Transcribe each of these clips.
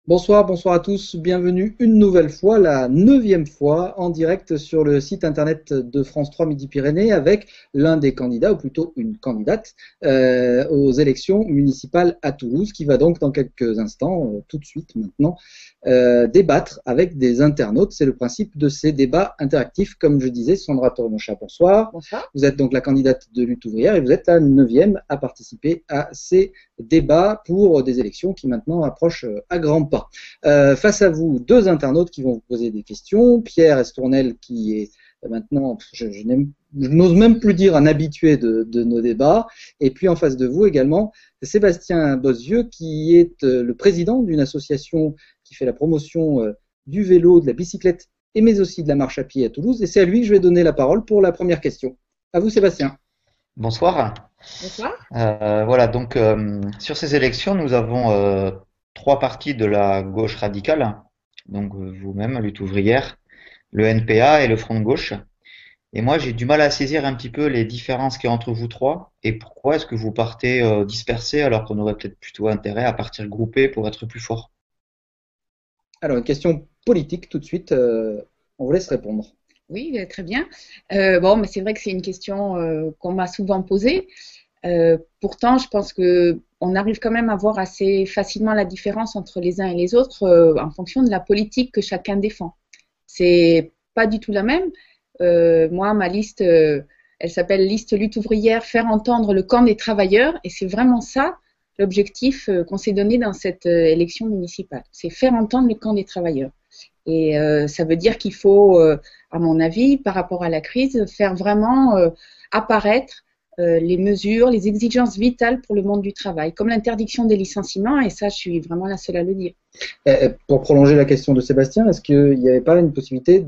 Bonsoir, bonsoir à tous. Bienvenue une nouvelle fois, la neuvième fois, en direct sur le site internet de France 3 Midi-Pyrénées avec l'un des candidats, ou plutôt une candidate, aux élections municipales à Toulouse, qui va donc dans quelques instants, tout de suite maintenant, débattre avec des internautes. C'est le principe de ces débats interactifs. Comme je disais, Sandra Tourmochat, bonsoir. Bonsoir. Vous êtes donc la candidate de Lutte ouvrière et vous êtes la neuvième à participer à ces débats pour des élections qui maintenant approchent à grands pas. Face à vous, deux internautes qui vont vous poser des questions. Pierre Estournel, qui est maintenant, je n'ose même plus dire un habitué de nos débats. Et puis en face de vous également, Sébastien Bozieux, qui est le président d'une association qui fait la promotion du vélo, de la bicyclette, et mais aussi de la marche à pied à Toulouse. Et c'est à lui que je vais donner la parole pour la première question. À vous, Sébastien. Bonsoir. Bonsoir. Voilà, donc sur ces élections, nous avons trois partis de la gauche radicale, donc vous-même, Lutte ouvrière, le NPA et le Front de gauche. Et moi, j'ai du mal à saisir un petit peu les différences qu'il y a entre vous trois et pourquoi est-ce que vous partez dispersés alors qu'on aurait peut-être plutôt intérêt à partir groupés pour être plus fort. Alors, une question politique tout de suite. On vous laisse répondre. Oui, très bien. Mais c'est vrai que c'est une question qu'on m'a souvent posée. Pourtant, je pense que on arrive quand même à voir assez facilement la différence entre les uns et les autres en fonction de la politique que chacun défend. C'est pas du tout la même. Moi, ma liste, elle s'appelle Liste Lutte ouvrière, faire entendre le camp des travailleurs, et c'est vraiment ça l'objectif qu'on s'est donné dans cette élection municipale. C'est faire entendre le camp des travailleurs. Et ça veut dire qu'il faut, à mon avis, par rapport à la crise, faire vraiment apparaître les mesures, les exigences vitales pour le monde du travail, comme l'interdiction des licenciements, et ça, je suis vraiment la seule à le dire. Pour prolonger la question de Sébastien, est-ce qu'il n'y avait pas une possibilité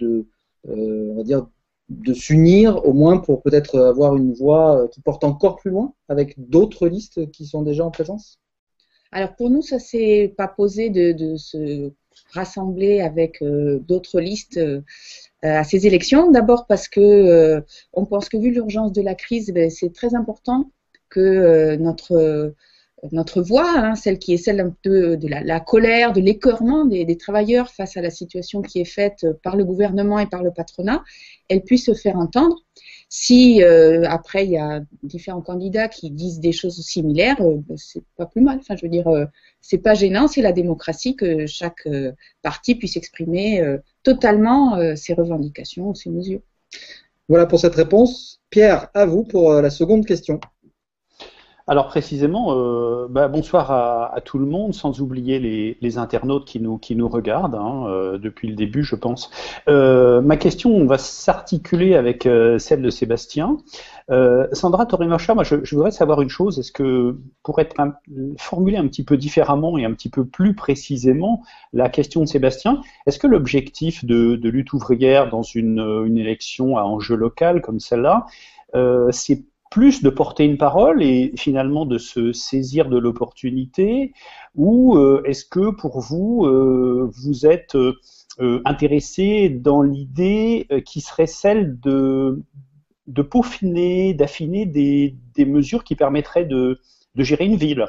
on va dire, de s'unir, au moins pour peut-être avoir une voix qui porte encore plus loin, avec d'autres listes qui sont déjà en présence? Alors pour nous, ça s'est pas posé de se rassembler avec d'autres listes à ces élections. D'abord parce que on pense que vu l'urgence de la crise, c'est très important que notre voix, celle qui est celle un peu de la colère, de l'écœurement des travailleurs face à la situation qui est faite par le gouvernement et par le patronat, elle puisse se faire entendre. Si après il y a différents candidats qui disent des choses similaires, c'est pas plus mal. Enfin, je veux dire, c'est pas gênant, c'est la démocratie que chaque parti puisse exprimer totalement ses revendications ou ses mesures. Voilà pour cette réponse. Pierre, à vous pour la seconde question. Alors précisément, bonsoir à tout le monde, sans oublier les internautes qui nous regardent depuis le début, je pense. Ma question va s'articuler avec celle de Sébastien. Sandra Tourmochat, moi je voudrais savoir une chose, est-ce que pour formuler un petit peu différemment et un petit peu plus précisément la question de Sébastien, est-ce que l'objectif de Lutte ouvrière dans une élection à enjeu local comme celle-là, c'est plus de porter une parole et finalement de se saisir de l'opportunité, ou est-ce que pour vous, vous êtes intéressé dans l'idée qui serait celle de peaufiner, d'affiner des mesures qui permettraient de gérer une ville?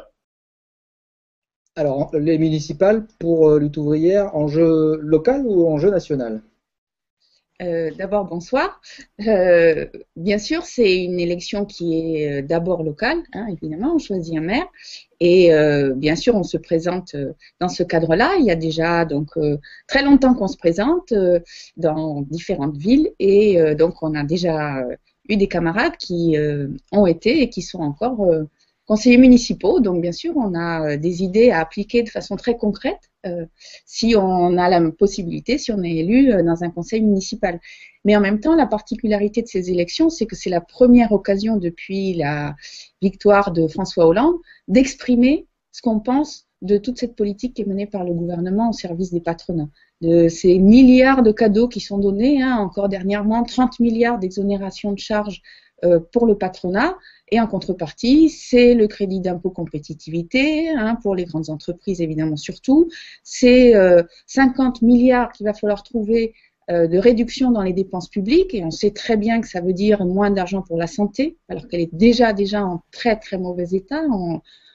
Alors, les municipales pour Lutte ouvrière, enjeu local ou enjeu national? D'abord, bonsoir. Bien sûr, c'est une élection qui est d'abord locale, évidemment, on choisit un maire. Et bien sûr, on se présente dans ce cadre-là. Il y a déjà donc très longtemps qu'on se présente dans différentes villes. Et donc, on a déjà eu des camarades qui ont été et qui sont encore conseillers municipaux. Donc, bien sûr, on a des idées à appliquer de façon très concrète si on a la possibilité, si on est élu dans un conseil municipal. Mais en même temps, la particularité de ces élections, c'est que c'est la première occasion depuis la victoire de François Hollande d'exprimer ce qu'on pense de toute cette politique qui est menée par le gouvernement au service des patronats. De ces milliards de cadeaux qui sont donnés, encore dernièrement 30 milliards d'exonération de charges pour le patronat, et en contrepartie, c'est le crédit d'impôt compétitivité, pour les grandes entreprises évidemment surtout, c'est 50 milliards qu'il va falloir trouver de réduction dans les dépenses publiques, et on sait très bien que ça veut dire moins d'argent pour la santé, alors qu'elle est déjà en très très mauvais état.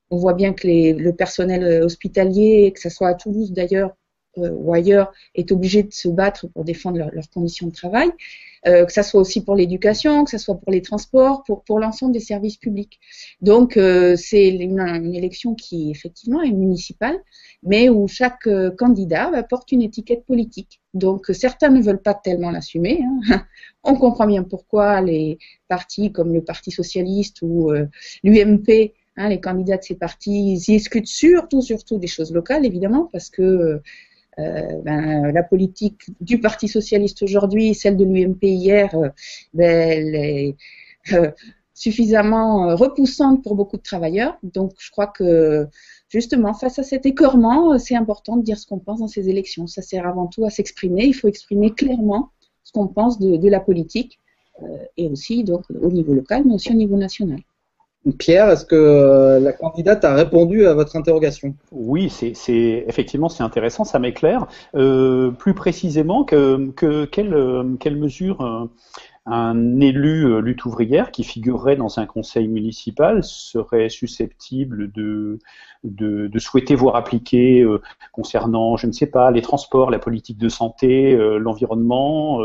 On voit bien que le personnel hospitalier, que ce soit à Toulouse d'ailleurs ou ailleurs, est obligé de se battre pour défendre leurs conditions de travail, que ça soit aussi pour l'éducation, que ça soit pour les transports, pour l'ensemble des services publics. Donc c'est une élection qui effectivement est municipale, mais où chaque candidat porte une étiquette politique. Donc certains ne veulent pas tellement l'assumer. Hein. On comprend bien pourquoi les partis comme le Parti socialiste ou l'UMP, hein, les candidats de ces partis, ils discutent surtout des choses locales, évidemment, parce que la politique du Parti socialiste aujourd'hui, celle de l'UMP hier, elle est suffisamment repoussante pour beaucoup de travailleurs. Donc je crois que justement, face à cet écœurement, c'est important de dire ce qu'on pense dans ces élections. Ça sert avant tout à s'exprimer. Il faut exprimer clairement ce qu'on pense de la politique, et aussi donc au niveau local, mais aussi au niveau national. Pierre, est-ce que la candidate a répondu à votre interrogation? Oui, effectivement c'est intéressant, ça m'éclaire. Plus précisément, quelle mesure un élu lutte ouvrière qui figurerait dans un conseil municipal serait susceptible de souhaiter voir appliquer concernant, je ne sais pas, les transports, la politique de santé, l'environnement,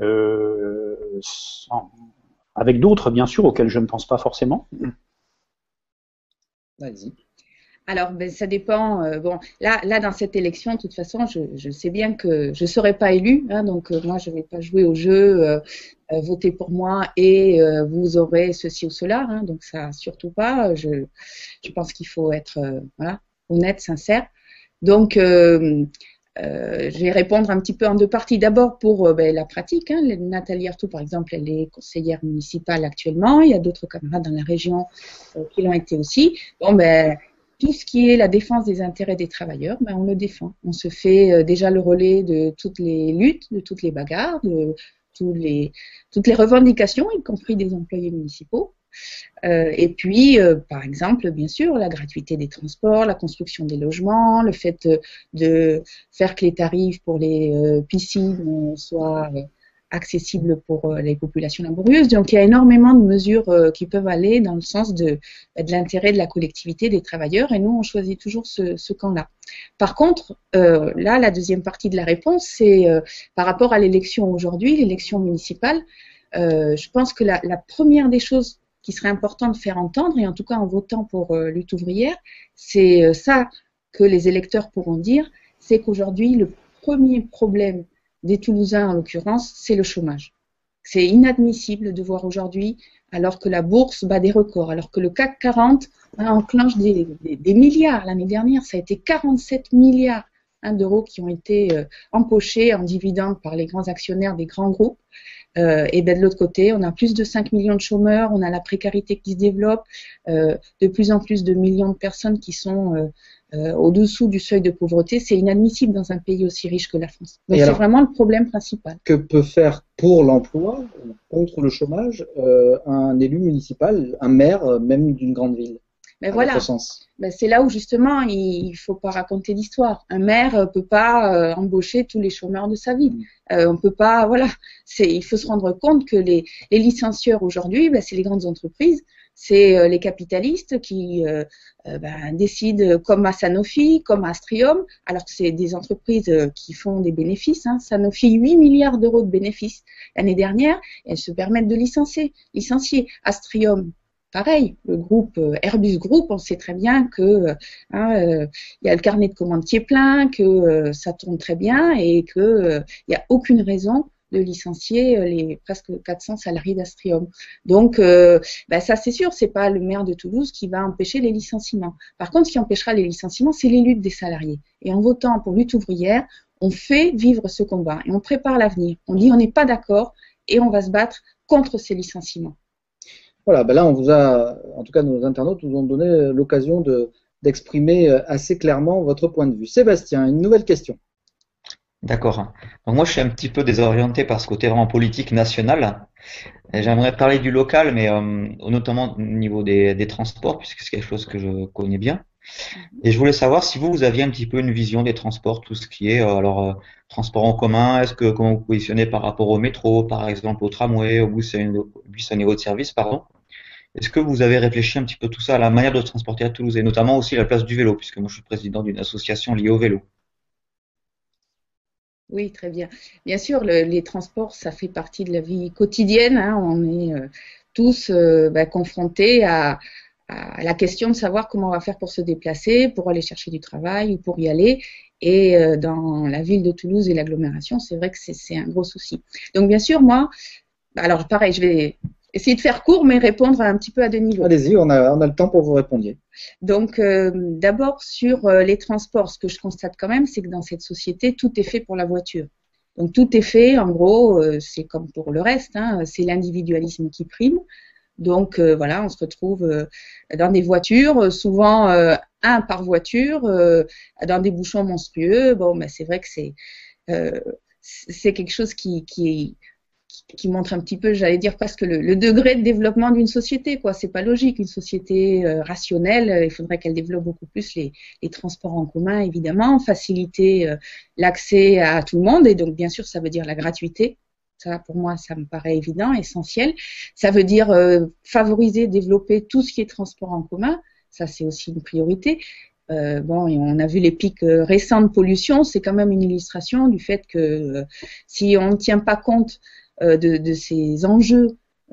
avec d'autres bien sûr auxquels je ne pense pas forcément. Vas-y. Alors, ça dépend. Bon, là, dans cette élection, de toute façon, je sais bien que je ne serai pas élue, hein, donc moi, je ne vais pas jouer au jeu, votez pour moi et vous aurez ceci ou cela. Hein, donc ça, surtout pas. Je pense qu'il faut être voilà, honnête, sincère. Donc, je vais répondre un petit peu en deux parties. D'abord pour la pratique. Hein. Nathalie Arthaud, par exemple, elle est conseillère municipale actuellement. Il y a d'autres camarades dans la région qui l'ont été aussi. Bon, tout ce qui est la défense des intérêts des travailleurs, on le défend. On se fait déjà le relais de toutes les luttes, de toutes les bagarres, de toutes les revendications, y compris des employés municipaux. Et puis, par exemple, bien sûr, la gratuité des transports, la construction des logements, le fait de faire que les tarifs pour les piscines soient accessibles pour les populations laborieuses. Donc, il y a énormément de mesures qui peuvent aller dans le sens de l'intérêt de la collectivité des travailleurs, et nous, on choisit toujours ce camp-là. Par contre, là, la deuxième partie de la réponse, c'est par rapport à l'élection aujourd'hui, l'élection municipale. Je pense que la première des choses qui serait important de faire entendre, et en tout cas en votant pour lutte ouvrière, c'est ça que les électeurs pourront dire, c'est qu'aujourd'hui, le premier problème des Toulousains, en l'occurrence, c'est le chômage. C'est inadmissible de voir aujourd'hui, alors que la bourse bat des records, alors que le CAC 40 enclenche des milliards. L'année dernière, ça a été 47 milliards d'euros qui ont été empochés en dividendes par les grands actionnaires des grands groupes. Et de l'autre côté, on a plus de 5 millions de chômeurs, on a la précarité qui se développe, de plus en plus de millions de personnes qui sont au-dessous du seuil de pauvreté. C'est inadmissible dans un pays aussi riche que la France. Donc c'est vraiment le problème principal. Que peut faire pour l'emploi, contre le chômage, un élu municipal, un maire, même d'une grande ville? Mais voilà, c'est là où justement il faut pas raconter d'histoire. Un maire peut pas embaucher tous les chômeurs de sa ville. On peut pas, voilà. Il faut se rendre compte que les licencieurs aujourd'hui, c'est les grandes entreprises, c'est les capitalistes qui décident, comme à Sanofi, comme à Astrium, alors que c'est des entreprises qui font des bénéfices. Hein. Sanofi, 8 milliards d'euros de bénéfices l'année dernière, et elles se permettent de licencier. Astrium, pareil, le groupe Airbus Group, on sait très bien que y a le carnet de commandes qui est plein, que ça tourne très bien et que il y a aucune raison de licencier les presque 400 salariés d'Astrium. Donc ça c'est sûr, c'est pas le maire de Toulouse qui va empêcher les licenciements. Par contre, ce qui empêchera les licenciements, c'est les luttes des salariés. Et en votant pour lutte ouvrière, on fait vivre ce combat et on prépare l'avenir. On dit on n'est pas d'accord et on va se battre contre ces licenciements. Voilà, là on vous a, en tout cas nos internautes nous ont donné l'occasion d'exprimer assez clairement votre point de vue. Sébastien, une nouvelle question. D'accord. Donc moi je suis un petit peu désorienté par ce côté vraiment politique national. J'aimerais parler du local, mais notamment au niveau des transports, puisque c'est quelque chose que je connais bien. Et je voulais savoir si vous aviez un petit peu une vision des transports, tout ce qui est transport en commun, comment vous positionnez par rapport au métro, par exemple au tramway, au bus à niveau de service, pardon. Est-ce que vous avez réfléchi un petit peu tout ça à la manière de se transporter à Toulouse et notamment aussi la place du vélo, puisque moi je suis président d'une association liée au vélo. Oui, très bien. Bien sûr, les transports, ça fait partie de la vie quotidienne, hein. On est tous confrontés à la question de savoir comment on va faire pour se déplacer, pour aller chercher du travail ou pour y aller. Et dans la ville de Toulouse et l'agglomération, c'est vrai que c'est un gros souci. Donc, bien sûr, moi, alors pareil, je vais essayer de faire court, mais répondre un petit peu à deux niveaux. Allez-y, on a le temps pour vous répondre. Donc, d'abord, sur les transports, ce que je constate quand même, c'est que dans cette société, tout est fait pour la voiture. Donc, tout est fait, en gros, c'est comme pour le reste, hein, c'est l'individualisme qui prime. Donc, voilà, on se retrouve dans des voitures, souvent un par voiture, dans des bouchons monstrueux. Bon, ben, c'est vrai que c'est quelque chose qui montre un petit peu, j'allais dire presque le degré de développement d'une société, quoi. C'est pas logique. Une société rationnelle, il faudrait qu'elle développe beaucoup plus les transports en commun, évidemment, faciliter l'accès à tout le monde. Et donc, bien sûr, ça veut dire la gratuité. Ça, pour moi, ça me paraît évident, essentiel. Ça veut dire favoriser, développer tout ce qui est transport en commun. Ça, c'est aussi une priorité. Bon, et on a vu les pics récents de pollution. C'est quand même une illustration du fait que si on ne tient pas compte de ces enjeux,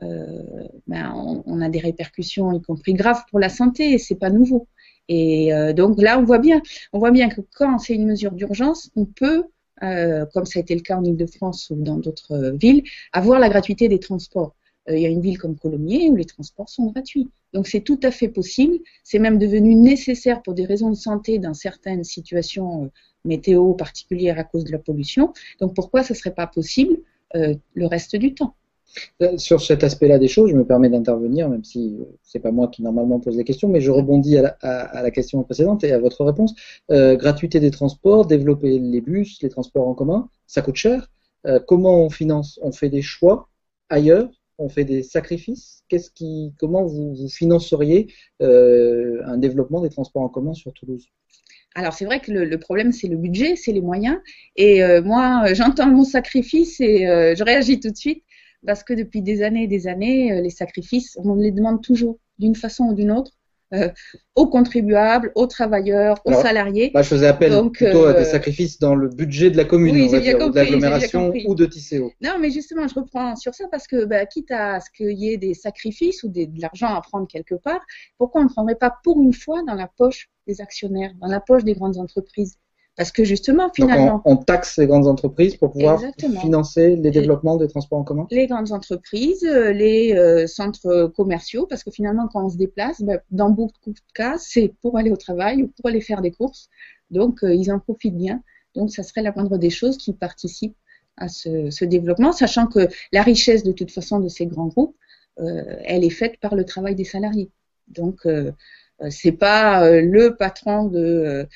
on a des répercussions, y compris graves pour la santé, et c'est pas nouveau. Et donc là, on voit bien que quand c'est une mesure d'urgence, on peut, comme ça a été le cas en Île-de-France ou dans d'autres villes, avoir la gratuité des transports. Il y a une ville comme Colomiers où les transports sont gratuits. Donc c'est tout à fait possible. C'est même devenu nécessaire pour des raisons de santé dans certaines situations météo particulières à cause de la pollution. Donc pourquoi ce ne serait pas possible le reste du temps? Sur cet aspect-là des choses, je me permets d'intervenir, même si c'est pas moi qui normalement pose les questions, mais je rebondis à la question précédente et à votre réponse. Gratuité des transports, développer les bus, les transports en commun, ça coûte cher. Comment on finance? On fait des choix ailleurs? On fait des sacrifices? Comment vous financeriez un développement des transports en commun sur Toulouse? Alors c'est vrai que le problème c'est le budget, c'est les moyens. Et moi j'entends le mot sacrifice et je réagis tout de suite parce que depuis des années et des années, les sacrifices, on les demande toujours d'une façon ou d'une autre aux contribuables, aux travailleurs, aux salariés. Là, je faisais appel plutôt à des sacrifices dans le budget de la commune, oui, on va dire, ou de l'agglomération ou de Tisséo. Non, mais justement, je reprends sur ça parce que quitte à ce qu'il y ait des sacrifices ou de l'argent à prendre quelque part, pourquoi on ne prendrait pas pour une fois dans la poche des actionnaires, dans la poche des grandes entreprises? Parce que justement, finalement… Donc on taxe les grandes entreprises pour pouvoir financer les développements des transports en commun? Les grandes entreprises, les centres commerciaux, parce que finalement, quand on se déplace, dans beaucoup de cas, c'est pour aller au travail ou pour aller faire des courses. Donc, ils en profitent bien. Donc, ça serait la moindre des choses qui participent à ce développement, sachant que la richesse, de toute façon, de ces grands groupes, elle est faite par le travail des salariés. Donc, c'est pas le patron de…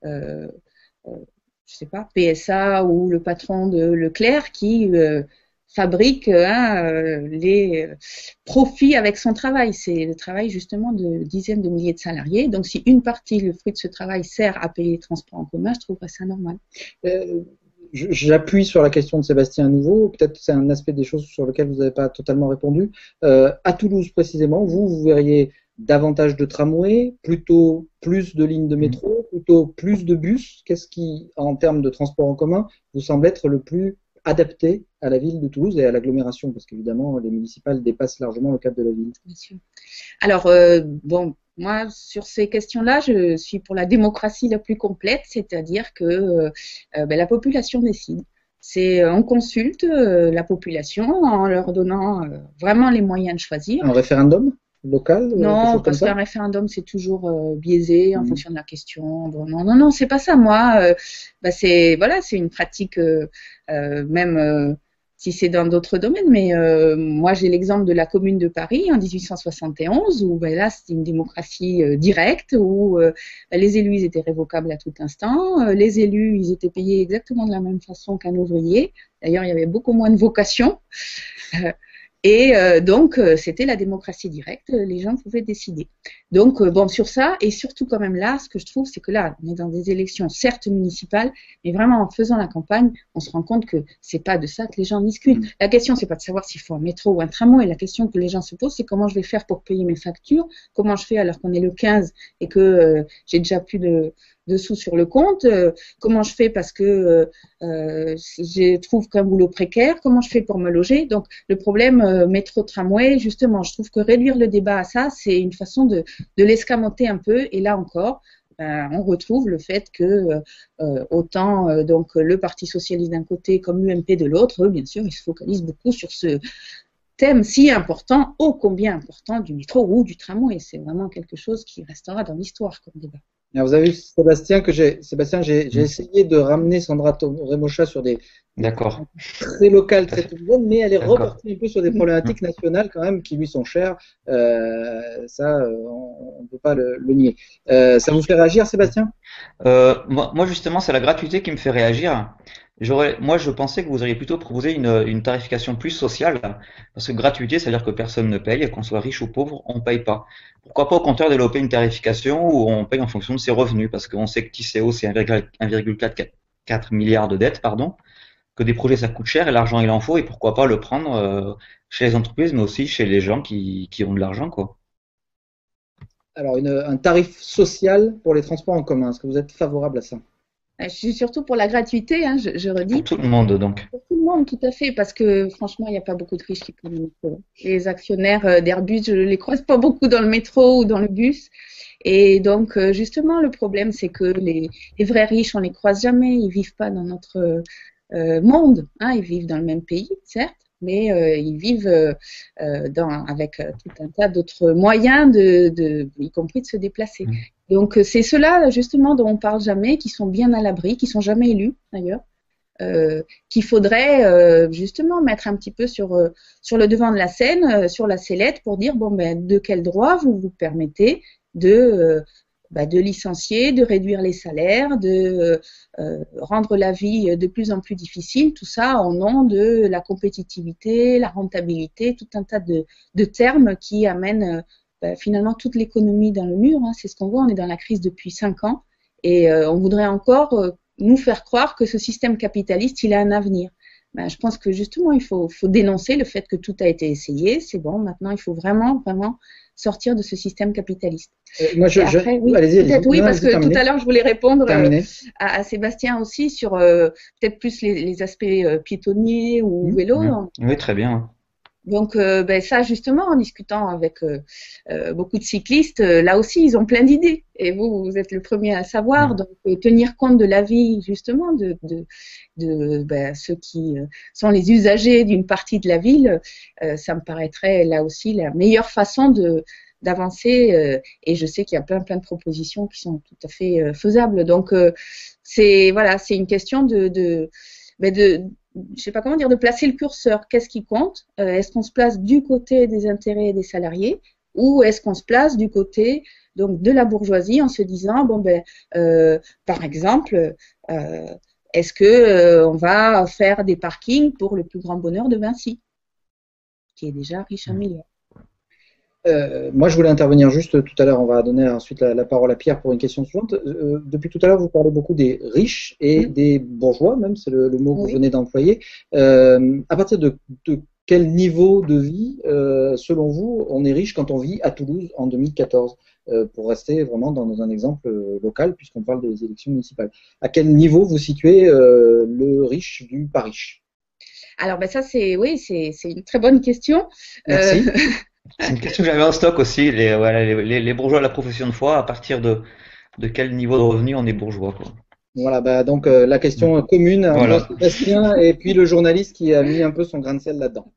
je sais pas, PSA ou le patron de Leclerc qui fabrique les profits avec son travail. C'est le travail justement de dizaines de milliers de salariés. Donc si une partie, le fruit de ce travail, sert à payer les transports en commun, je trouverais ça normal. J'appuie sur la question de Sébastien à nouveau. Peut-être c'est un aspect des choses sur lequel vous n'avez pas totalement répondu. À Toulouse précisément, vous verriez davantage de tramways, plutôt plus de lignes de métro, plutôt plus de bus? Qu'est-ce qui, en termes de transport en commun, vous semble être le plus adapté à la ville de Toulouse et à l'agglomération? Parce qu'évidemment, les municipales dépassent largement le cadre de la ville. Bien sûr. Alors, moi, sur ces questions-là, je suis pour la démocratie la plus complète, c'est-à-dire que la population décide. On consulte la population en leur donnant vraiment les moyens de choisir. Un référendum local? Non, parce qu'un référendum, c'est toujours biaisé en fonction de la question. Bon, non, c'est pas ça. Moi, c'est une pratique, même si c'est dans d'autres domaines. Mais moi, j'ai l'exemple de la Commune de Paris en 1871, où là, c'était une démocratie directe, où les élus ils étaient révocables à tout instant. Les élus, ils étaient payés exactement de la même façon qu'un ouvrier. D'ailleurs, il y avait beaucoup moins de vocations. Et donc, c'était la démocratie directe, les gens pouvaient décider. Donc, bon, sur ça, et surtout quand même là, ce que je trouve, c'est que là, on est dans des élections, certes municipales, mais vraiment en faisant la campagne, on se rend compte que c'est pas de ça que les gens discutent. La question, c'est pas de savoir s'il faut un métro ou un tramway. La question que les gens se posent, c'est comment je vais faire pour payer mes factures, comment je fais alors qu'on est le 15 et que j'ai déjà plus de sous sur le compte, comment je fais parce que je trouve qu'un boulot précaire, comment je fais pour me loger. Donc, le problème métro, tramway, justement, je trouve que réduire le débat à ça, c'est une façon de l'escamoter un peu. Et là encore, on retrouve le fait que autant donc le Parti socialiste d'un côté comme l'UMP de l'autre, eux, bien sûr, ils se focalisent beaucoup sur ce thème si important, ô combien important, du métro ou du tramway. C'est vraiment quelque chose qui restera dans l'histoire comme débat. Alors, vous avez vu Sébastien j'ai essayé de ramener Sandra Remocha sur des D'accord. très locales, très toulousaines, mais elle est repartie un peu sur des problématiques nationales quand même qui lui sont chères. Ça, on ne peut pas le nier. Ça vous fait réagir, Sébastien? Moi, justement, c'est la gratuité qui me fait réagir. Moi, je pensais que vous auriez plutôt proposé une tarification plus sociale, parce que gratuité, ça veut dire que personne ne paye, qu'on soit riche ou pauvre, on paye pas. Pourquoi pas au contraire développer une tarification où on paye en fonction de ses revenus, parce qu'on sait que TCO, c'est 1,4 milliard de dettes, pardon, que des projets ça coûte cher et l'argent il en faut, et pourquoi pas le prendre chez les entreprises, mais aussi chez les gens qui ont de l'argent, quoi. Alors, un tarif social pour les transports en commun, est-ce que vous êtes favorable à ça? Je suis surtout pour la gratuité, hein, je redis. Pour tout le monde, donc. Pour tout le monde, tout à fait, parce que franchement, il n'y a pas beaucoup de riches qui prennent le métro. Les actionnaires d'Airbus, je ne les croise pas beaucoup dans le métro ou dans le bus. Et donc, justement, le problème, c'est que les vrais riches, on ne les croise jamais. Ils ne vivent pas dans notre monde. Hein, ils vivent dans le même pays, certes, mais ils vivent avec tout un tas d'autres moyens, y compris de se déplacer. Donc, c'est ceux-là, justement, dont on parle jamais, qui sont bien à l'abri, qui sont jamais élus, d'ailleurs, qu'il faudrait justement mettre un petit peu sur le devant de la scène, sur la sellette, pour dire, bon, ben, de quel droit vous vous permettez de licencier, de réduire les salaires, de rendre la vie de plus en plus difficile, tout ça au nom de la compétitivité, la rentabilité, tout un tas de termes qui amènent finalement toute l'économie dans le mur. Hein. C'est ce qu'on voit, on est dans la crise depuis 5 ans et on voudrait encore nous faire croire que ce système capitaliste, il a un avenir. Je pense que justement, il faut dénoncer le fait que tout a été essayé, c'est bon, maintenant il faut vraiment sortir de ce système capitaliste. Allez-y. Oui, parce que tout à l'heure, je voulais répondre à Sébastien aussi sur peut-être plus les aspects piétonniers ou vélo. Oui, très bien. Donc, ça, justement, en discutant avec beaucoup de cyclistes, là aussi, ils ont plein d'idées. Et vous êtes le premier à savoir. Donc, tenir compte de l'avis, justement, de ceux qui sont les usagers d'une partie de la ville, ça me paraîtrait, là aussi, la meilleure façon d'avancer. Et je sais qu'il y a plein de propositions qui sont tout à fait faisables. Donc, c'est une question je sais pas comment dire, de placer le curseur. Qu'est-ce qui compte? Est-ce qu'on se place du côté des intérêts des salariés ou est-ce qu'on se place du côté donc de la bourgeoisie en se disant par exemple, est-ce que on va faire des parkings pour le plus grand bonheur de Vinci, qui est déjà riche en milliards? Moi, je voulais intervenir juste tout à l'heure. On va donner ensuite la parole à Pierre pour une question suivante. Depuis tout à l'heure, vous parlez beaucoup des riches et des bourgeois, même, c'est le mot que vous venez d'employer. À partir de quel niveau de vie, selon vous, on est riche quand on vit à Toulouse en 2014 pour rester vraiment dans un exemple local, puisqu'on parle des élections municipales. À quel niveau vous situez le riche du pas riche? Alors, ça, c'est une très bonne question. Merci. C'est une question que j'avais en stock aussi, les bourgeois de la profession de foi, à partir de quel niveau de revenu on est bourgeois, quoi. Voilà, donc la question commune entre Sébastien et puis le journaliste qui a mis un peu son grain de sel là-dedans.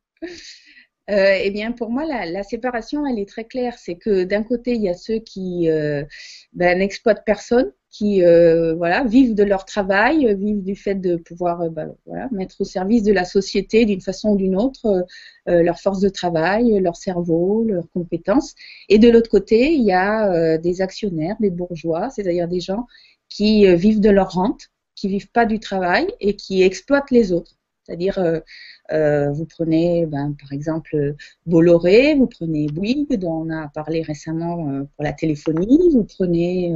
Eh bien, pour moi, la séparation, elle est très claire. C'est que d'un côté, il y a ceux qui n'exploitent personne, qui vivent de leur travail, vivent du fait de pouvoir mettre au service de la société d'une façon ou d'une autre leur force de travail, leur cerveau, leurs compétences. Et de l'autre côté, il y a des actionnaires, des bourgeois, c'est-à-dire des gens qui vivent de leur rente, qui vivent pas du travail et qui exploitent les autres. C'est-à-dire Vous prenez, par exemple, Bolloré, vous prenez Bouygues, dont on a parlé récemment pour la téléphonie, vous prenez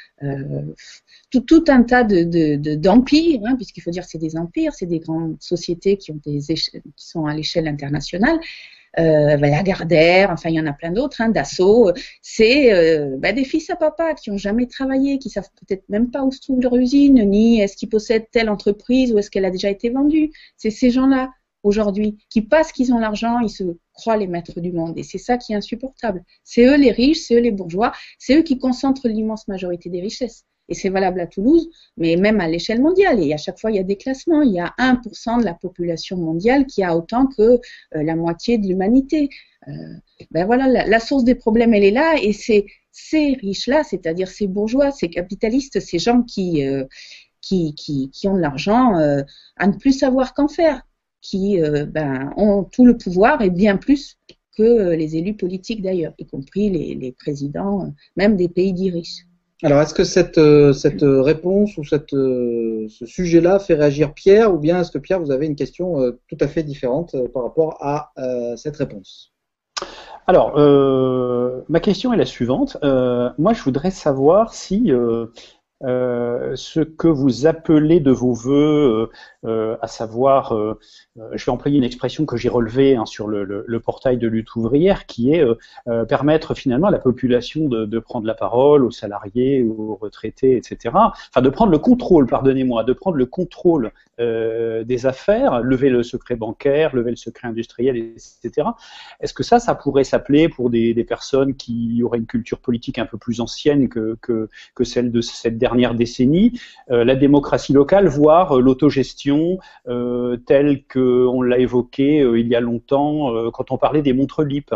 tout un tas d'empires, hein, puisqu'il faut dire que c'est des empires, c'est des grandes sociétés qui sont à l'échelle internationale. Lagardère, enfin il y en a plein d'autres, hein, Dassault, c'est des fils à papa qui n'ont jamais travaillé, qui savent peut-être même pas où se trouve leur usine, ni est-ce qu'ils possèdent telle entreprise ou est-ce qu'elle a déjà été vendue. C'est ces gens-là aujourd'hui qui, parce qu'ils ont l'argent, ils se croient les maîtres du monde, et c'est ça qui est insupportable. C'est eux les riches, c'est eux les bourgeois, c'est eux qui concentrent l'immense majorité des richesses. Et c'est valable à Toulouse, mais même à l'échelle mondiale. Et à chaque fois, il y a des classements. Il y a 1% de la population mondiale qui a autant que la moitié de l'humanité. Voilà, la source des problèmes, elle est là. Et c'est ces riches-là, c'est-à-dire ces bourgeois, ces capitalistes, ces gens qui ont de l'argent à ne plus savoir qu'en faire, qui ont tout le pouvoir et bien plus que les élus politiques d'ailleurs, y compris les présidents, même des pays dits riches. Alors, est-ce que cette réponse ou ce sujet-là fait réagir Pierre, ou bien est-ce que Pierre, vous avez une question tout à fait différente par rapport à cette réponse? Alors, ma question est la suivante. Moi, je voudrais savoir si ce que vous appelez de vos voeux, à savoir, je vais employer une expression que j'ai relevée sur le portail de lutte ouvrière, qui est permettre finalement à la population de prendre la parole, aux salariés, aux retraités, etc. Enfin, de prendre le contrôle, pardonnez-moi, de prendre le contrôle des affaires, lever le secret bancaire, lever le secret industriel, etc. Est-ce que ça pourrait s'appeler pour des personnes qui auraient une culture politique un peu plus ancienne que celle de cette dernière décennie, la démocratie locale, voire l'autogestion telle qu'on l'a évoqué il y a longtemps quand on parlait des montres LIP?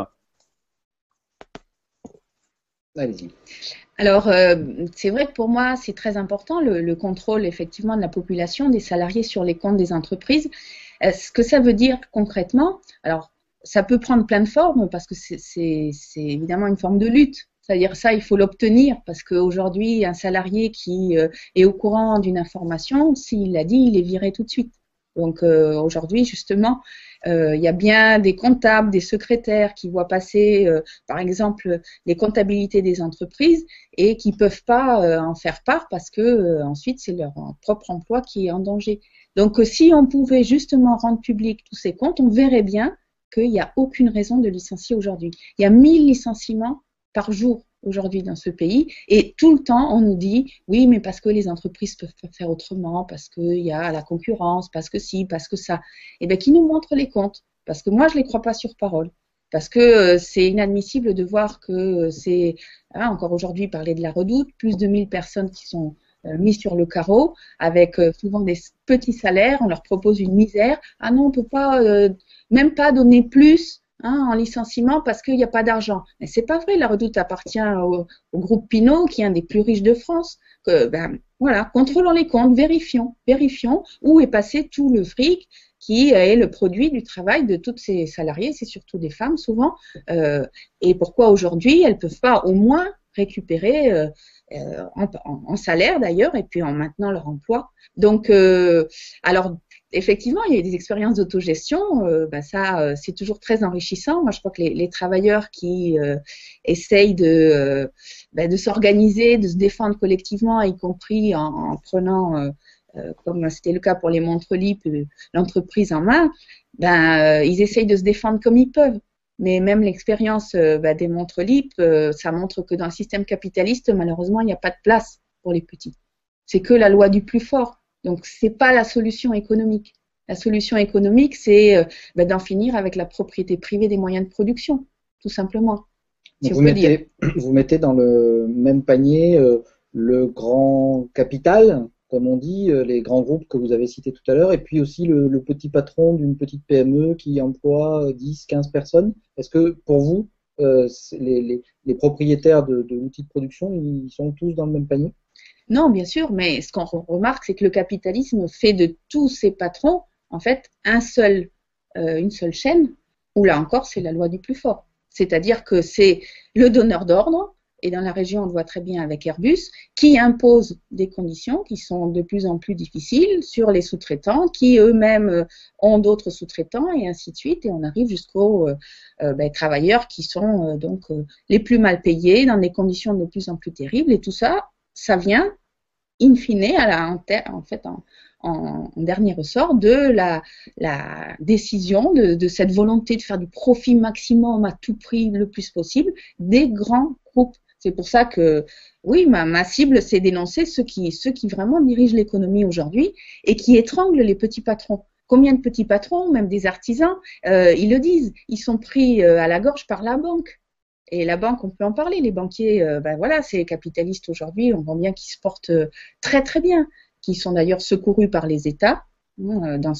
Allez-y. Alors, c'est vrai que pour moi, c'est très important le contrôle effectivement de la population, des salariés sur les comptes des entreprises. Ce que ça veut dire concrètement, alors ça peut prendre plein de formes parce que c'est évidemment une forme de lutte. C'est-à-dire ça, il faut l'obtenir parce qu'aujourd'hui, un salarié qui est au courant d'une information, s'il l'a dit, il est viré tout de suite. Donc aujourd'hui, justement, il y a bien des comptables, des secrétaires qui voient passer, par exemple, les comptabilités des entreprises et qui peuvent pas en faire part parce que ensuite, c'est leur propre emploi qui est en danger. Donc si on pouvait justement rendre public tous ces comptes, on verrait bien qu'il n'y a aucune raison de licencier aujourd'hui. Il y a 1000 licenciements par jour aujourd'hui dans ce pays et tout le temps on nous dit oui mais parce que les entreprises peuvent pas faire autrement, parce qu'il y a la concurrence, parce que si, parce que ça. Et bien qui nous montrent les comptes, parce que moi je les crois pas sur parole, parce que c'est inadmissible de voir que c'est encore aujourd'hui parler de la Redoute, plus de 1000 personnes qui sont mises sur le carreau avec souvent des petits salaires, on leur propose une misère, ah non on peut pas même pas donner plus en licenciement parce qu'il n'y a pas d'argent. Mais c'est pas vrai, la Redoute appartient au groupe Pinault, qui est un des plus riches de France. Voilà, contrôlons les comptes, vérifions où est passé tout le fric qui est le produit du travail de toutes ces salariés, c'est surtout des femmes souvent, et pourquoi aujourd'hui elles peuvent pas au moins récupérer en salaire d'ailleurs, et puis en maintenant leur emploi. Donc, alors effectivement, il y a des expériences d'autogestion, c'est toujours très enrichissant. Moi, je crois que les travailleurs qui essayent de s'organiser, de se défendre collectivement, y compris en prenant, comme c'était le cas pour les montres LIP, l'entreprise en main, ils essayent de se défendre comme ils peuvent. Mais même l'expérience des montres LIP, ça montre que dans le système capitaliste, malheureusement, il n'y a pas de place pour les petits. C'est que la loi du plus fort. Donc, c'est pas la solution économique. La solution économique, c'est d'en finir avec la propriété privée des moyens de production, tout simplement. Donc vous mettez dans le même panier le grand capital, comme on dit, les grands groupes que vous avez cités tout à l'heure, et puis aussi le petit patron d'une petite PME qui emploie 10, 15 personnes. Est-ce que pour vous, les propriétaires de l'outil de production, ils sont tous dans le même panier? Non, bien sûr, mais ce qu'on remarque, c'est que le capitalisme fait de tous ces patrons, en fait, une seule chaîne, où là encore, c'est la loi du plus fort. C'est-à-dire que c'est le donneur d'ordre, et dans la région, on le voit très bien avec Airbus, qui impose des conditions qui sont de plus en plus difficiles sur les sous-traitants, qui eux-mêmes ont d'autres sous-traitants, et ainsi de suite, et on arrive jusqu'aux travailleurs qui sont les plus mal payés, dans des conditions de plus en plus terribles, et tout ça, ça vient, in fine, en dernier ressort de la décision de cette volonté de faire du profit maximum à tout prix le plus possible des grands groupes. C'est pour ça que, oui, ma cible, c'est d'énoncer ceux qui vraiment dirigent l'économie aujourd'hui et qui étranglent les petits patrons. Combien de petits patrons, même des artisans, ils le disent, ils sont pris à la gorge par la banque. Et la banque, on peut en parler. Les banquiers, c'est les capitalistes aujourd'hui, on voit bien qu'ils se portent très très bien, qui sont d'ailleurs secourus par les États dans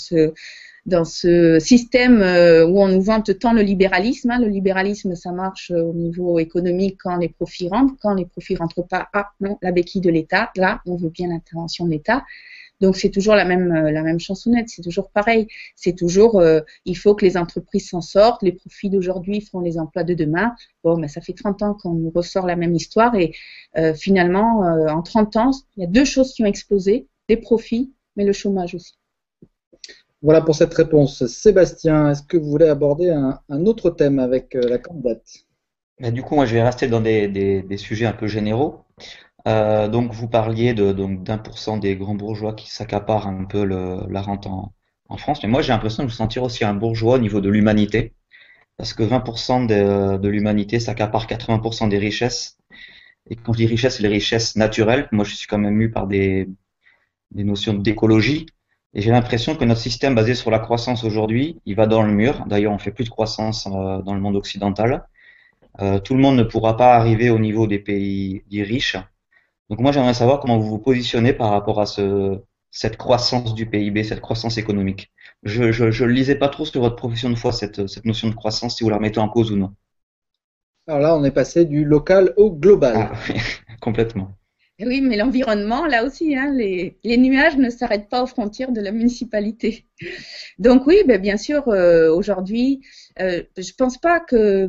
ce système où on nous vante tant le libéralisme. Le libéralisme, ça marche au niveau économique quand les profits rentrent. Quand les profits rentrent pas, la béquille de l'État. Là, on veut bien l'intervention de l'État. Donc c'est toujours la même chansonnette, c'est toujours pareil. C'est toujours il faut que les entreprises s'en sortent, les profits d'aujourd'hui feront les emplois de demain. Bon, ça fait 30 ans qu'on nous ressort la même histoire et finalement en 30 ans, il y a deux choses qui ont explosé, les profits, mais le chômage aussi. Voilà pour cette réponse. Sébastien, est-ce que vous voulez aborder un autre thème avec la candidate? Du coup, moi, je vais rester dans des sujets un peu généraux. Donc, vous parliez d'1% des grands bourgeois qui s'accaparent un peu la rente en France. Mais moi, j'ai l'impression de me sentir aussi un bourgeois au niveau de l'humanité. Parce que 20% de l'humanité s'accapare 80% des richesses. Et quand je dis richesses, c'est les richesses naturelles. Moi, je suis quand même mu par des notions d'écologie. Et j'ai l'impression que notre système basé sur la croissance aujourd'hui, il va dans le mur. D'ailleurs, on fait plus de croissance dans le monde occidental. Tout le monde ne pourra pas arriver au niveau des pays dits riches. Donc moi, j'aimerais savoir comment vous vous positionnez par rapport à cette croissance du PIB, cette croissance économique. Je le lisais pas trop sur votre profession de foi, cette notion de croissance, si vous la remettez en cause ou non. Alors là, on est passé du local au global. Oui, complètement. Oui, mais l'environnement, là aussi, les nuages ne s'arrêtent pas aux frontières de la municipalité. Donc oui, bien sûr, aujourd'hui, je pense pas que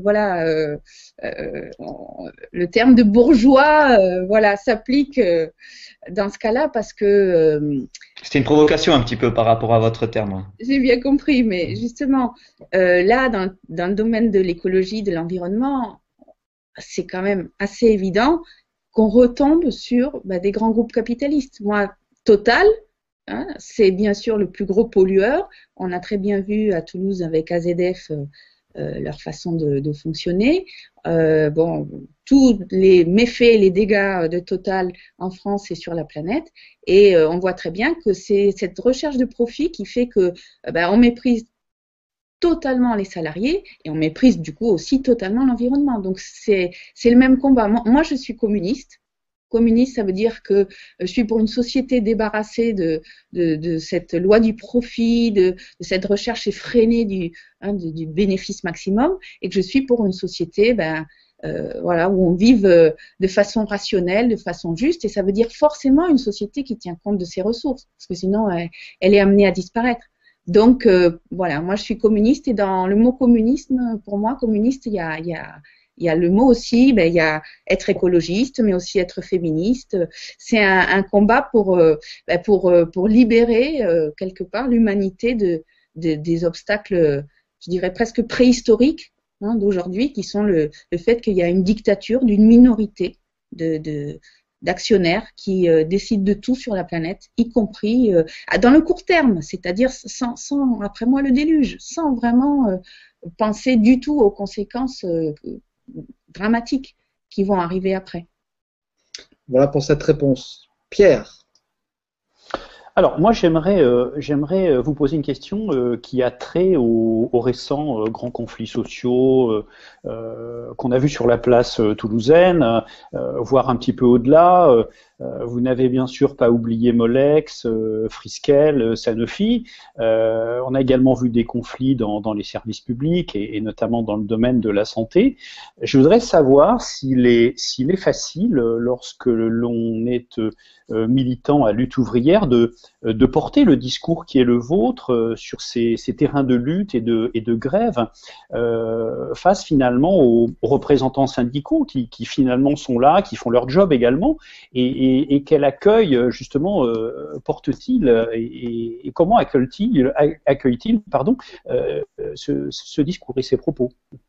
le terme de bourgeois s'applique dans ce cas-là parce que c'était une provocation un petit peu par rapport à votre terme. J'ai bien compris, mais justement, là, dans le domaine de l'écologie, de l'environnement, c'est quand même assez évident qu'on retombe sur des grands groupes capitalistes. Moi, Total, c'est bien sûr le plus gros pollueur. On a très bien vu à Toulouse avec AZF leur façon de fonctionner. Tous les méfaits, les dégâts de Total en France et sur la planète. Et on voit très bien que c'est cette recherche de profit qui fait que on méprise totalement les salariés et on méprise du coup aussi totalement l'environnement. Donc c'est le même combat. Moi, je suis communiste. Communiste, ça veut dire que je suis pour une société débarrassée de cette loi du profit, de cette recherche effrénée du bénéfice maximum, et que je suis pour une société où on vive de façon rationnelle, de façon juste, et ça veut dire forcément une société qui tient compte de ses ressources, parce que sinon elle est amenée à disparaître. Donc moi je suis communiste, et dans le mot communisme, pour moi communiste, il y a le mot aussi, il y a être écologiste, mais aussi être féministe. C'est un combat pour libérer quelque part l'humanité des obstacles, je dirais presque préhistoriques d'aujourd'hui, qui sont le fait qu'il y a une dictature d'une minorité d'actionnaires qui décident de tout sur la planète, y compris dans le court terme, c'est-à-dire sans après moi le déluge, sans vraiment penser du tout aux conséquences dramatiques qui vont arriver après. Voilà pour cette réponse. Pierre. Alors, moi, j'aimerais vous poser une question qui a trait aux récents grands conflits sociaux qu'on a vus sur la place toulousaine, voire un petit peu au-delà. Vous n'avez bien sûr pas oublié Molex, Friskel, Sanofi. On a également vu des conflits dans les services publics et notamment dans le domaine de la santé. Je voudrais savoir s'il est facile, lorsque l'on est militant à lutte ouvrière, de de porter le discours qui est le vôtre sur ces terrains de lutte et de grève face finalement aux représentants syndicaux qui finalement sont là, qui font leur job également, et quel accueil justement porte-t-il et comment accueille-t-il ce discours et ces propos?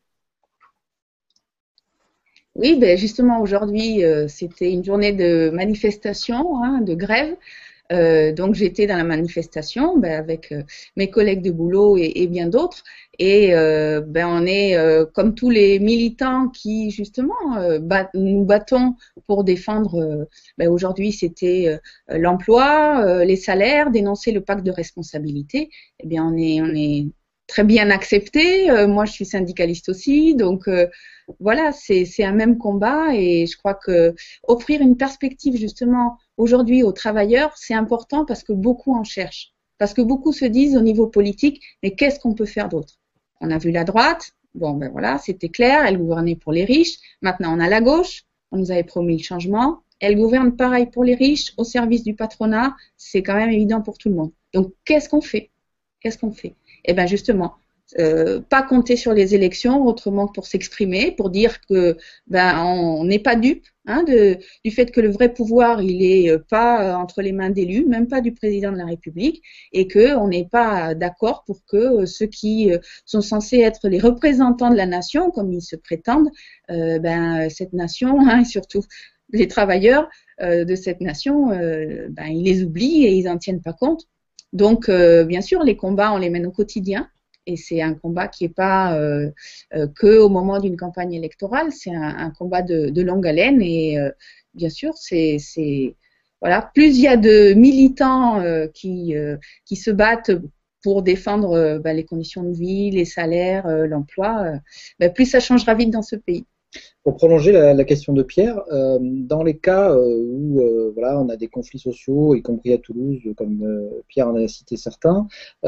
Oui, ben justement aujourd'hui c'était une journée de manifestation, hein, de grève. Donc j'étais dans la manifestation avec mes collègues de boulot et bien d'autres. Et ben on est comme tous les militants qui justement nous battons pour défendre. Ben aujourd'hui c'était l'emploi, les salaires, dénoncer le pacte de responsabilité. Eh bien on est très bien accepté. Moi je suis syndicaliste aussi, donc voilà, c'est un même combat et je crois que offrir une perspective justement aujourd'hui aux travailleurs, c'est important parce que beaucoup en cherchent. Parce que beaucoup se disent au niveau politique, mais qu'est-ce qu'on peut faire d'autre? On a vu la droite, bon ben voilà, c'était clair, elle gouvernait pour les riches. Maintenant on a la gauche, on nous avait promis le changement. Elle gouverne pareil pour les riches, au service du patronat, c'est quand même évident pour tout le monde. Donc qu'est-ce qu'on fait? Qu'est-ce qu'on fait? Eh bien justement, pas compter sur les élections autrement que pour s'exprimer, pour dire que ben on n'est pas dupe hein, du fait que le vrai pouvoir il est pas entre les mains d'élus, même pas du président de la République, et que on n'est pas d'accord pour que ceux qui sont censés être les représentants de la nation, comme ils se prétendent, ben cette nation hein, et surtout les travailleurs de cette nation, ben ils les oublient et ils en tiennent pas compte. Donc bien sûr les combats on les mène au quotidien. Et c'est un combat qui n'est pas que au moment d'une campagne électorale, c'est un combat de longue haleine et bien sûr, voilà, plus il y a de militants qui se battent pour défendre les conditions de vie, les salaires, l'emploi, plus ça changera vite dans ce pays. Pour prolonger la question de Pierre, dans les cas où voilà, on a des conflits sociaux, y compris à Toulouse, comme Pierre en a cité certains,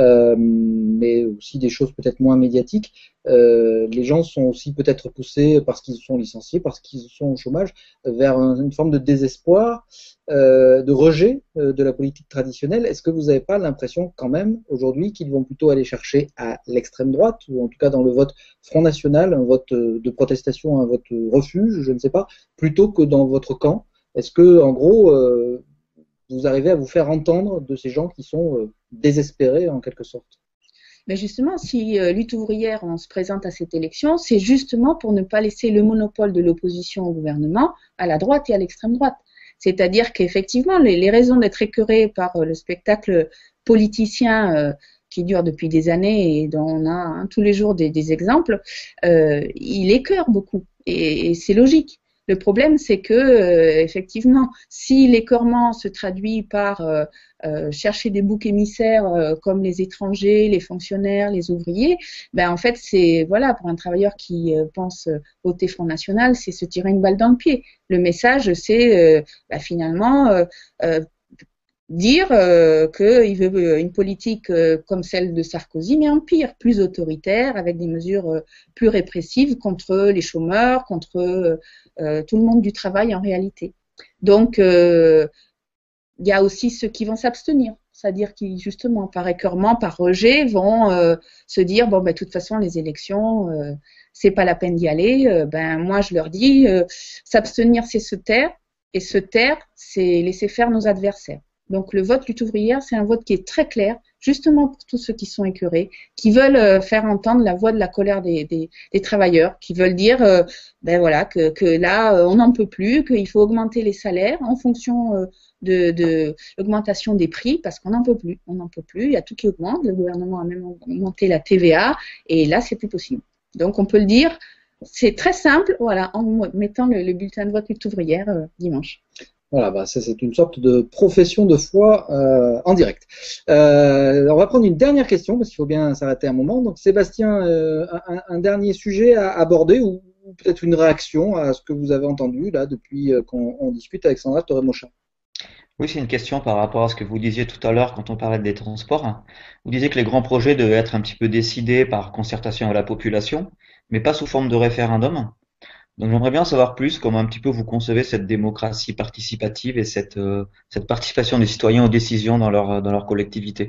mais aussi des choses peut-être moins médiatiques, les gens sont aussi peut-être poussés parce qu'ils sont licenciés, parce qu'ils sont au chômage, vers une forme de désespoir, de rejet de la politique traditionnelle. Est-ce que vous n'avez pas l'impression quand même aujourd'hui qu'ils vont plutôt aller chercher à l'extrême droite, ou en tout cas dans le vote Front National, un vote de protestation, un vote refuge, je ne sais pas, plutôt que dans votre camp? Est-ce que, en gros, vous arrivez à vous faire entendre de ces gens qui sont désespérés en quelque sorte? Mais justement, si Lutte ouvrière, on se présente à cette élection, c'est justement pour ne pas laisser le monopole de l'opposition au gouvernement à la droite et à l'extrême droite. C'est-à-dire qu'effectivement, les raisons d'être écœurés par le spectacle politicien qui dure depuis des années et dont on a hein, tous les jours des exemples, il écœure beaucoup et c'est logique. Le problème, c'est que effectivement, si l'écœurement se traduit par chercher des boucs émissaires comme les étrangers, les fonctionnaires, les ouvriers, ben en fait, c'est voilà pour un travailleur qui pense voter Front National, c'est se tirer une balle dans le pied. Le message, c'est finalement dire qu'il veut une politique comme celle de Sarkozy, mais en pire, plus autoritaire, avec des mesures plus répressives contre les chômeurs, contre tout le monde du travail en réalité. Donc, il y a aussi ceux qui vont s'abstenir, c'est-à-dire qui, justement, par écœurement, par rejet, vont se dire, bon, ben, de toute façon, les élections, c'est pas la peine d'y aller. Moi, je leur dis, s'abstenir, c'est se taire, et se taire, c'est laisser faire nos adversaires. Donc le vote Lutte ouvrière, c'est un vote qui est très clair, justement pour tous ceux qui sont écœurés, qui veulent faire entendre la voix de la colère des travailleurs, qui veulent dire voilà que là on n'en peut plus, qu'il faut augmenter les salaires en fonction de l'augmentation des prix, parce qu'on n'en peut plus, il y a tout qui augmente, le gouvernement a même augmenté la TVA, et là c'est plus possible. Donc on peut le dire, c'est très simple, voilà, en mettant le bulletin de vote Lutte ouvrière dimanche. Voilà, ça c'est une sorte de profession de foi en direct. On va prendre une dernière question parce qu'il faut bien s'arrêter un moment. Donc Sébastien, un dernier sujet à aborder ou peut-être une réaction à ce que vous avez entendu là depuis qu'on discute avec Sandra Torre-Mochin. Oui, c'est une question par rapport à ce que vous disiez tout à l'heure quand on parlait des transports. Vous disiez que les grands projets devaient être un petit peu décidés par concertation avec la population, mais pas sous forme de référendum. Donc j'aimerais bien en savoir plus comment un petit peu vous concevez cette démocratie participative et cette participation des citoyens aux décisions dans leur collectivité.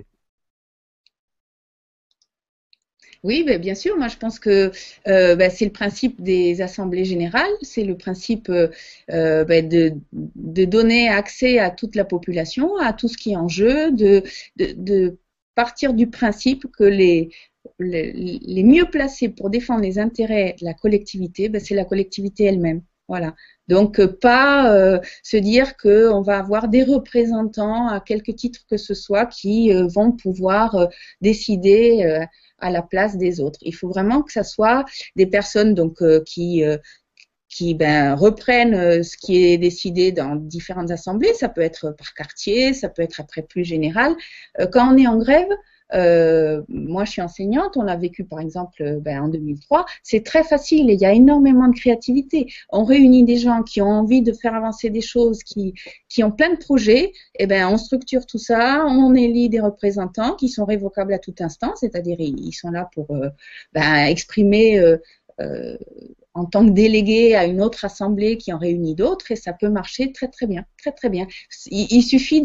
Oui, ben, bien sûr. Moi, je pense que ben, c'est le principe des assemblées générales. C'est le principe ben, de donner accès à toute la population, à tout ce qui est en jeu, de partir du principe que les mieux placés pour défendre les intérêts de la collectivité, ben, c'est la collectivité elle-même. Voilà. Donc, pas se dire qu'on va avoir des représentants à quelque titre que ce soit qui vont pouvoir décider à la place des autres. Il faut vraiment que ça soit des personnes donc qui ben, reprennent ce qui est décidé dans différentes assemblées. Ça peut être par quartier, ça peut être après plus général. Quand on est en grève, moi je suis enseignante, on l'a vécu par exemple ben, en 2003, c'est très facile et il y a énormément de créativité. On réunit des gens qui ont envie de faire avancer des choses, qui ont plein de projets, et ben on structure tout ça, on élit des représentants qui sont révocables à tout instant, c'est-à-dire ils sont là pour ben, exprimer en tant que délégué à une autre assemblée qui en réunit d'autres et ça peut marcher très très bien, très très bien. Il suffit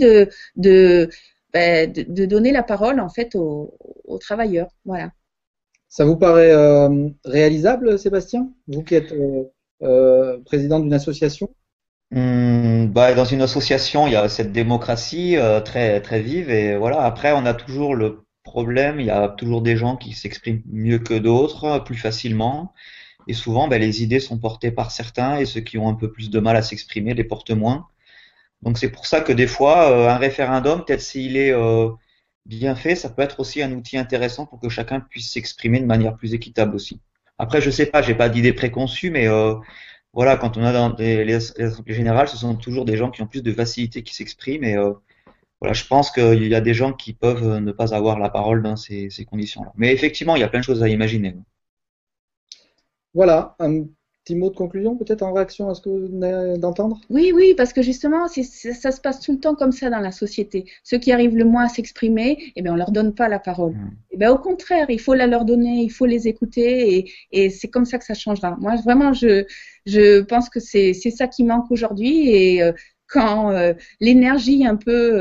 de donner la parole en fait aux travailleurs. Voilà. Ça vous paraît réalisable, Sébastien? Vous qui êtes président d'une association? Bah, dans une association, il y a cette démocratie très très vive et voilà. Après, on a toujours le problème, il y a toujours des gens qui s'expriment mieux que d'autres, plus facilement. Et souvent, ben, les idées sont portées par certains et ceux qui ont un peu plus de mal à s'exprimer les portent moins. Donc c'est pour ça que des fois, un référendum, peut-être s'il est bien fait, ça peut être aussi un outil intéressant pour que chacun puisse s'exprimer de manière plus équitable aussi. Après, je sais pas, j'ai pas d'idée préconçue, mais voilà, quand on a dans les assemblées générales, ce sont toujours des gens qui ont plus de facilité qui s'expriment et voilà, je pense qu'il y a des gens qui peuvent ne pas avoir la parole dans ces conditions-là. Mais effectivement, il y a plein de choses à imaginer. Voilà, un petit mot de conclusion peut-être en réaction à ce que vous venez d'entendre? Oui, oui, parce que justement, ça se passe tout le temps comme ça dans la société. Ceux qui arrivent le moins à s'exprimer, eh bien, on leur donne pas la parole. Eh bien, au contraire, il faut la leur donner, il faut les écouter, et c'est comme ça que ça changera. Moi, vraiment, je pense que c'est ça qui manque aujourd'hui, et quand l'énergie un peu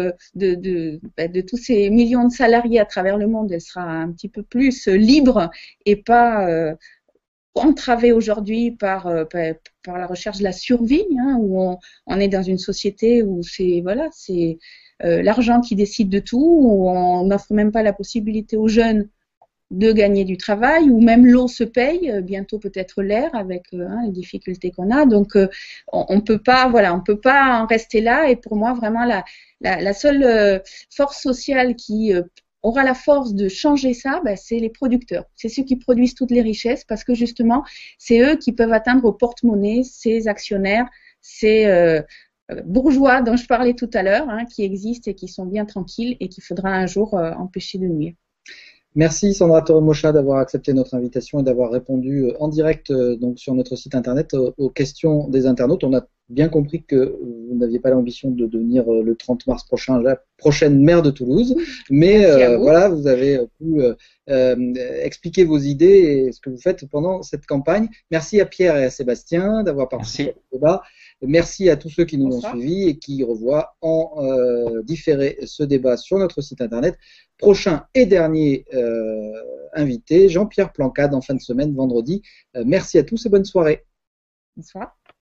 de tous ces millions de salariés à travers le monde, elle sera un petit peu plus libre et pas entravée aujourd'hui par la recherche de la survie, hein, où on est dans une société où c'est voilà, c'est l'argent qui décide de tout, où on n'offre même pas la possibilité aux jeunes de gagner du travail, ou même l'eau se paye, bientôt peut-être l'air avec hein, les difficultés qu'on a. Donc on peut pas, voilà, on peut pas en rester là. Et pour moi, vraiment la seule force sociale qui aura la force de changer ça, ben, c'est les producteurs. C'est ceux qui produisent toutes les richesses parce que justement, c'est eux qui peuvent atteindre au porte-monnaie ces actionnaires, ces bourgeois dont je parlais tout à l'heure, hein, qui existent et qui sont bien tranquilles et qu'il faudra un jour empêcher de nuire. Merci Sandra Torremocha d'avoir accepté notre invitation et d'avoir répondu en direct donc sur notre site internet aux questions des internautes. On a bien compris que vous n'aviez pas l'ambition de devenir le 30 mars prochain la prochaine maire de Toulouse, mais voilà, vous avez pu expliquer vos idées et ce que vous faites pendant cette campagne. Merci à Pierre et à Sébastien d'avoir participé au débat. Merci à tous ceux qui nous ont suivis et qui revoient en différé ce débat sur notre site internet. Prochain et dernier invité, Jean-Pierre Plancade en fin de semaine, vendredi. Merci à tous et bonne soirée. Bonsoir.